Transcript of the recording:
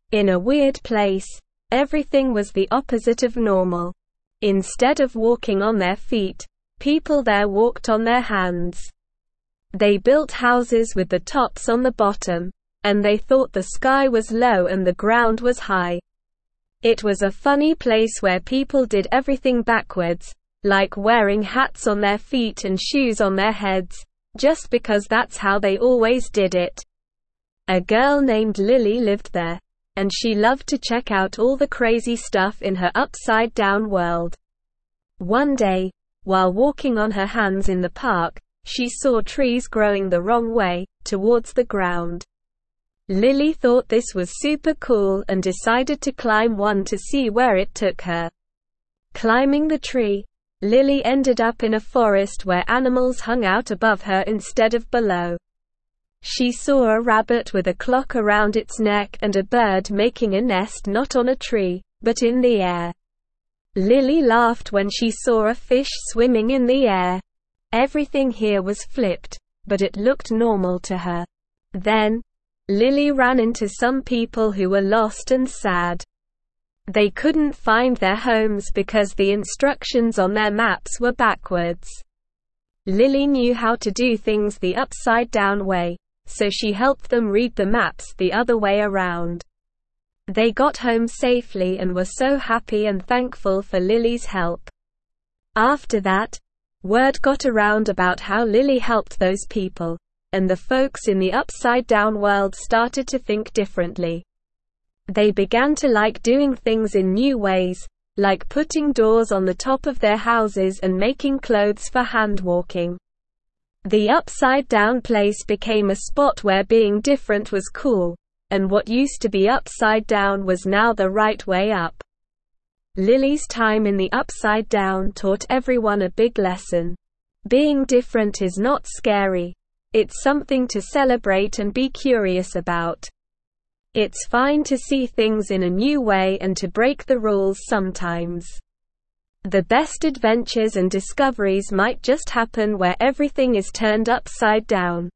In a weird place, everything was the opposite of normal. Instead of walking on their feet, people there walked on their hands. They built houses with the tops on the bottom, and they thought the sky was low and the ground was high. It was a funny place where people did everything backwards, like wearing hats on their feet and shoes on their heads, just because that's how they always did it. A girl named Lily lived there, and she loved to check out all the crazy stuff in her upside-down world. One day, while walking on her hands in the park, she saw trees growing the wrong way, towards the ground. Lily thought this was super cool and decided to climb one to see where it took her. Climbing the tree, Lily ended up in a forest where animals hung out above her instead of below. She saw a rabbit with a clock around its neck and a bird making a nest not on a tree, but in the air. Lily laughed when she saw a fish swimming in the air. Everything here was flipped, but it looked normal to her. Then, Lily ran into some people who were lost and sad. They couldn't find their homes because the instructions on their maps were backwards. Lily knew how to do things the upside-down way, so she helped them read the maps the other way around. They got home safely and were so happy and thankful for Lily's help. After that, word got around about how Lily helped those people, and the folks in the upside-down world started to think differently. They began to like doing things in new ways, like putting doors on the top of their houses and making clothes for hand-walking. The upside-down place became a spot where being different was cool, and what used to be upside down was now the right way up. Lily's time in the upside down taught everyone a big lesson. Being different is not scary. It's something to celebrate and be curious about. It's fine to see things in a new way and to break the rules sometimes. The best adventures and discoveries might just happen where everything is turned upside down.